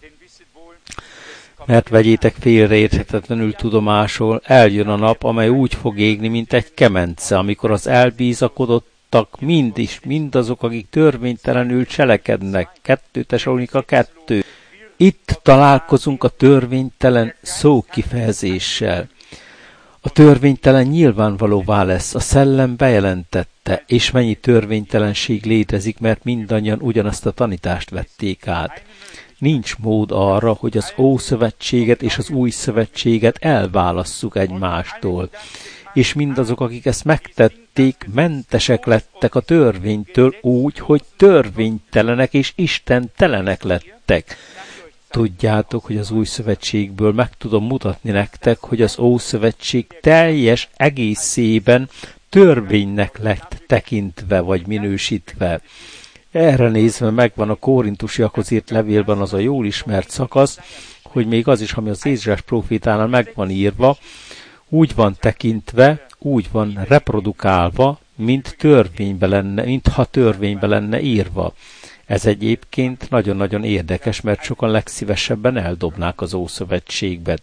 Mert vegyétek félreérthetetlenül tudomásul, eljön a nap, amely úgy fog égni, mint egy kemence, amikor az elbízakodottak mindazok, akik törvénytelenül cselekednek. 2 Tesalonika 2. Itt találkozunk a törvénytelen szókifejezéssel. A törvénytelen nyilvánvalóvá lesz, a szellem bejelentette, és mennyi törvénytelenség létezik, mert mindannyian ugyanazt a tanítást vették át. Nincs mód arra, hogy az Ószövetséget és az Új Szövetséget elválasszuk egymástól, és mindazok, akik ezt megtették, mentesek lettek a törvénytől úgy, hogy törvénytelenek és istentelenek lettek. Tudjátok, hogy az új szövetségből meg tudom mutatni nektek, hogy az Ószövetség teljes egészében törvénynek lett tekintve vagy minősítve. Erre nézve megvan a korintusiakhoz írt levélben az a jól ismert szakasz, hogy még az is, ami az Ézsaiás prófétánál meg van írva, úgy van tekintve, úgy van reprodukálva, mintha törvénybe lenne írva. Ez egyébként nagyon-nagyon érdekes, mert sokan legszívesebben eldobnák az Ószövetségbe.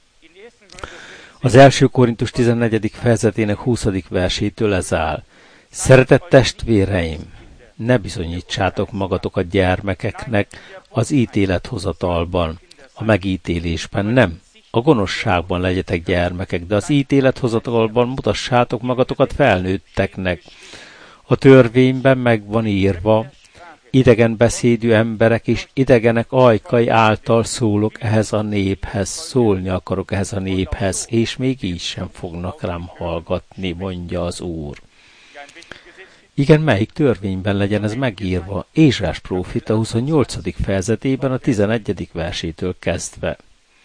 Az 1. Korintus 14. fejezetének 20. versétől ez áll. Szeretett testvéreim, ne bizonyítsátok magatokat gyermekeknek az ítélethozatalban, a megítélésben nem. A gonoszságban legyetek gyermekek, de az ítélethozatalban mutassátok magatokat felnőtteknek. A törvényben meg van írva, idegen beszédű emberek és idegenek ajkai által szólok ehhez a néphez, szólni akarok ehhez a néphez, és még így sem fognak rám hallgatni, mondja az Úr. Igen, melyik törvényben legyen ez megírva? Ézsaiás próféta 28. fejezetében a 11. versétől kezdve.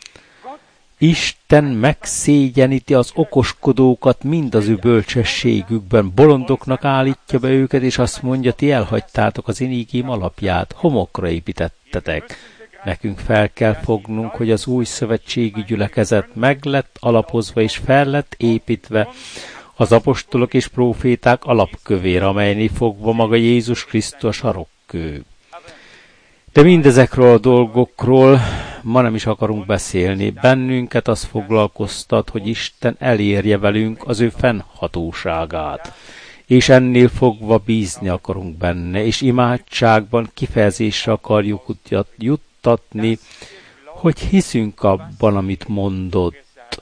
Isten megszégyeníti az okoskodókat mind az ő bölcsességükben, bolondoknak állítja be őket, és azt mondja, ti elhagytátok az én ígém alapját, homokra építettetek. Nekünk fel kell fognunk, hogy az új szövetségi gyülekezet meg lett alapozva és fel lett építve, az apostolok és próféták alapkövére, amelynél fogva maga Jézus Krisztus a sarokkő. De mindezekről a dolgokról ma nem is akarunk beszélni. Bennünket az foglalkoztat, hogy Isten elérje velünk az ő fennhatóságát. És ennél fogva bízni akarunk benne, és imádságban kifejezésre akarjuk juttatni, hogy hiszünk abban, amit mondott.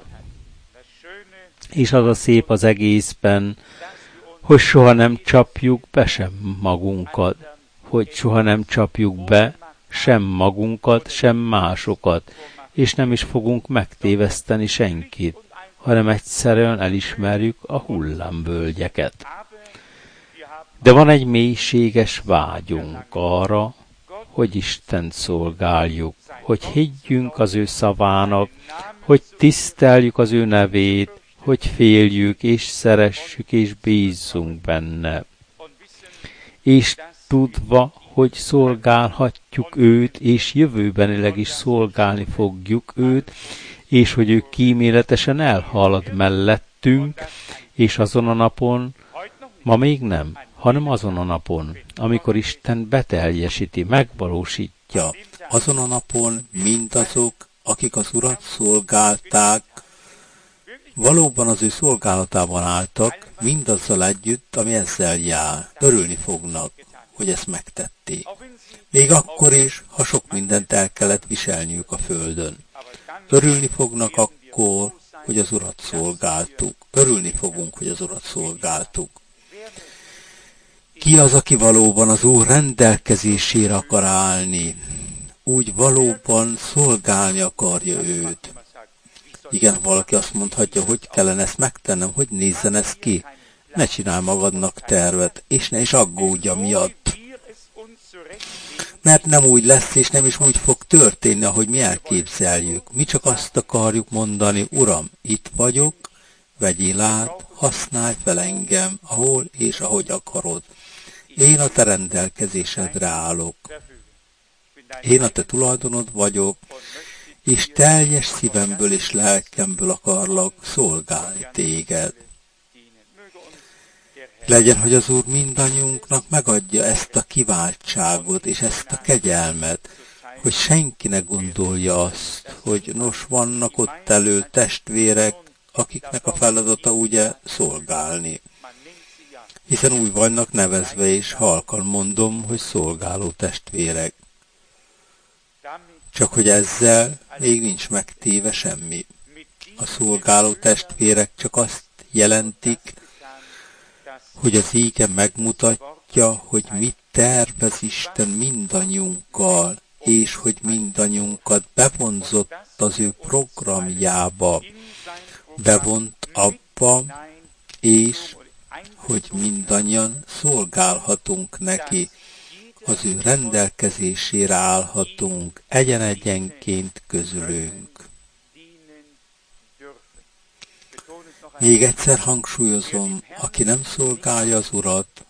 És az a szép az egészben, hogy soha nem csapjuk be sem magunkat, hogy soha nem csapjuk be sem magunkat, sem másokat, és nem is fogunk megtéveszteni senkit, hanem egyszerűen elismerjük a hullámvölgyeket. De van egy mélységes vágyunk arra, hogy Istent szolgáljuk, hogy higgyünk az ő szavának, hogy tiszteljük az ő nevét, hogy féljük és szeressük és bízzunk benne. És tudva, hogy szolgálhatjuk őt, és jövőbenileg is szolgálni fogjuk őt, és hogy ő kíméletesen elhalad mellettünk, és azon a napon, ma még nem, hanem azon a napon, amikor Isten beteljesíti, megvalósítja, azon a napon mindazok, akik az Urat szolgálták, valóban az ő szolgálatában álltak, mindazzal együtt, ami ezzel jár. Örülni fognak, hogy ezt megtették. Még akkor is, ha sok mindent el kellett viselniük a földön. Örülni fognak akkor, hogy az Urat szolgáltuk. Örülni fogunk, hogy az Urat szolgáltuk. Ki az, aki valóban az Úr rendelkezésére akar állni? Úgy valóban szolgálni akarja őt. Igen, valaki azt mondhatja, hogy kellene ezt megtennem, hogy nézzen ez ki. Ne csinálj magadnak tervet, és ne is aggódj miatt. Mert nem úgy lesz, és nem is úgy fog történni, ahogy mi elképzeljük. Mi csak azt akarjuk mondani, Uram, itt vagyok, vegyél át, használj fel engem, ahol és ahogy akarod. Én a te rendelkezésedre állok. Én a te tulajdonod vagyok, és teljes szívemből és lelkemből akarlak szolgálni téged. Legyen, hogy az Úr mindannyiunknak megadja ezt a kiváltságot és ezt a kegyelmet, hogy senki ne gondolja azt, hogy nos, vannak ott elő testvérek, akiknek a feladata ugye szolgálni. Hiszen úgy vannak nevezve, és halkan mondom, hogy szolgáló testvérek. Csak hogy ezzel még nincs megtéve semmi. A szolgáló testvérek csak azt jelentik, hogy az ége megmutatja, hogy mit tervez Isten mindannyiunkkal, és hogy mindannyiunkat bevonzott az ő programjába, bevont abba, és hogy mindannyian szolgálhatunk neki, az ő rendelkezésére állhatunk egyen-egyenként közülünk. Még egyszer hangsúlyozom, aki nem szolgálja az Urat,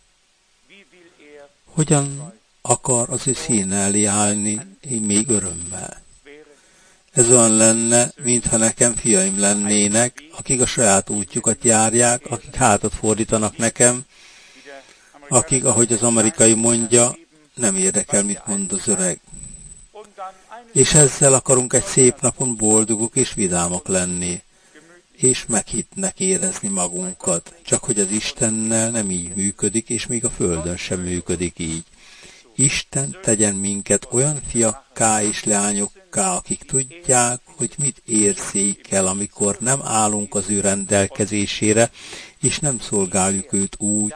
hogyan akar az ő színe elé állni még örömmel. Ez olyan lenne, mintha nekem fiaim lennének, akik a saját útjukat járják, akik hátat fordítanak nekem, akik, ahogy az amerikai mondja, nem érdekel, mit mond az öreg. És ezzel akarunk egy szép napon boldogok és vidámak lenni, és meghittnek érezni magunkat, csak hogy az Istennel nem így működik, és még a Földön sem működik így. Isten tegyen minket olyan fiakká és leányokká, akik tudják, hogy mit érzékel, amikor nem állunk az ő rendelkezésére, és nem szolgáljuk őt úgy,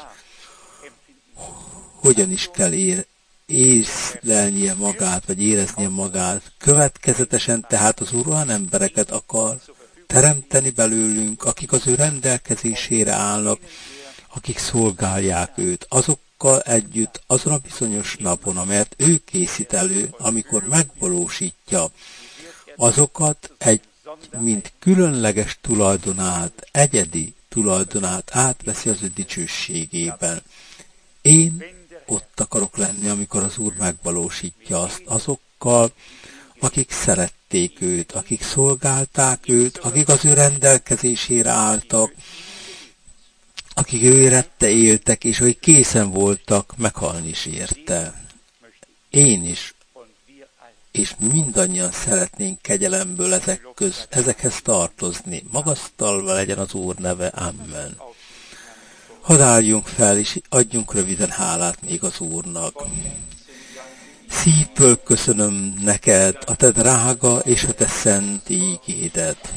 hogyan is kell észlelnie magát, vagy éreznie magát. Következetesen tehát az Úr olyan embereket akar teremteni belőlünk, akik az ő rendelkezésére állnak, akik szolgálják őt, azokkal együtt azon a bizonyos napon, amelyet ő készít elő, amikor megvalósítja azokat mint különleges tulajdonát, egyedi tulajdonát átveszi az ő dicsőségében. Én ott akarok lenni, amikor az Úr megvalósítja azt azokkal, akik szerették őt, akik szolgálták őt, akik az ő rendelkezésére álltak, akik ő érette éltek, és akik készen voltak meghalni is érte. Én is, és mindannyian szeretnénk kegyelemből ezekhez tartozni. Magasztalva legyen az Úr neve. Amen. Hadd álljunk fel, és adjunk röviden hálát még az Úrnak. Szívből köszönöm neked a te drága és a te szent ígédet.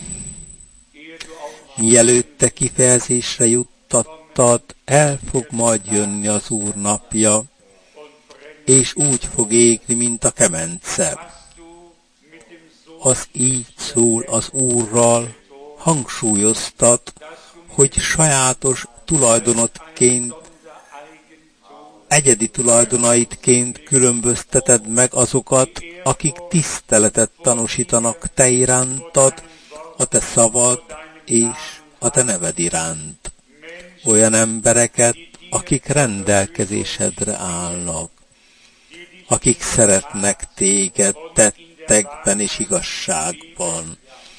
Mielőtt te kifejezésre juttattad, el fog majd jönni az Úr napja, és úgy fog égni, mint a kemence. Az így szól az Úrral, hangsúlyoztat, hogy sajátos tulajdonodként, egyedi tulajdonaidként különbözteted meg azokat, akik tiszteletet tanúsítanak te irántad, a te szavad és a te neved iránt. Olyan embereket, akik rendelkezésedre állnak, akik szeretnek téged tettekben és igazságban,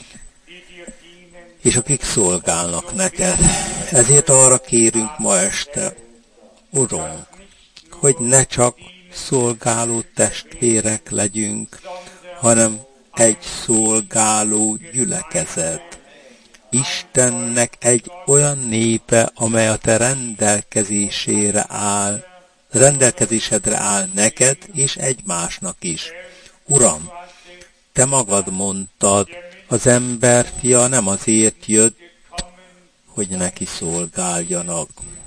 és akik szolgálnak neked. Ezért arra kérünk ma este, Urunk, hogy ne csak szolgáló testvérek legyünk, hanem egy szolgáló gyülekezet. Istennek egy olyan népe, amely a te rendelkezésedre áll neked és egymásnak is. Uram, te magad mondtad, az ember fia nem azért jött, hogy neki szolgáljanak,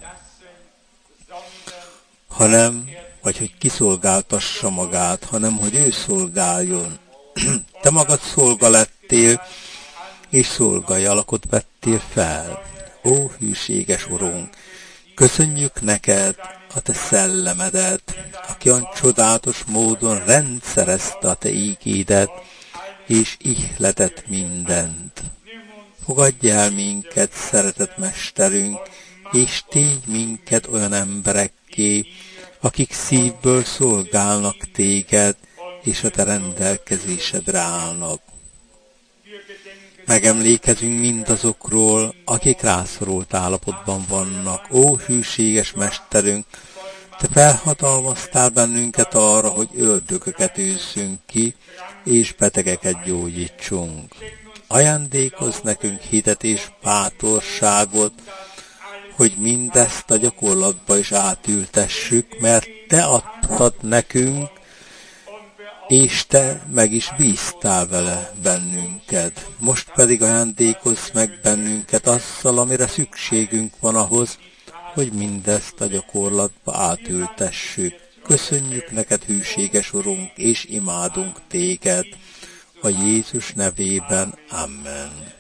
vagy hogy kiszolgáltassa magát, hanem hogy ő szolgáljon. Te magad szolga lettél, és szolgai alakot vettél fel. Ó, hűséges Urunk, köszönjük neked a te szellemedet, aki olyan csodálatos módon rendszerezte a te ígédet, és ihletett mindent. Fogadj el minket, szeretett Mesterünk, és tégy minket olyan emberekké, akik szívből szolgálnak téged, és a te rendelkezésedre állnak. Megemlékezünk mindazokról, akik rászorult állapotban vannak. Ó, hűséges Mesterünk, te felhatalmaztál bennünket arra, hogy ördögöket űzzünk ki, és betegeket gyógyítsunk. Ajándékozz nekünk hitet és bátorságot, hogy mindezt a gyakorlatba is átültessük, mert te adtad nekünk, és te meg is bíztál vele bennünket. Most pedig ajándékozz meg bennünket azzal, amire szükségünk van ahhoz, hogy mindezt a gyakorlatba átültessük. Köszönjük neked, hűséges Urunk, és imádunk téged. A Jézus nevében. Amen.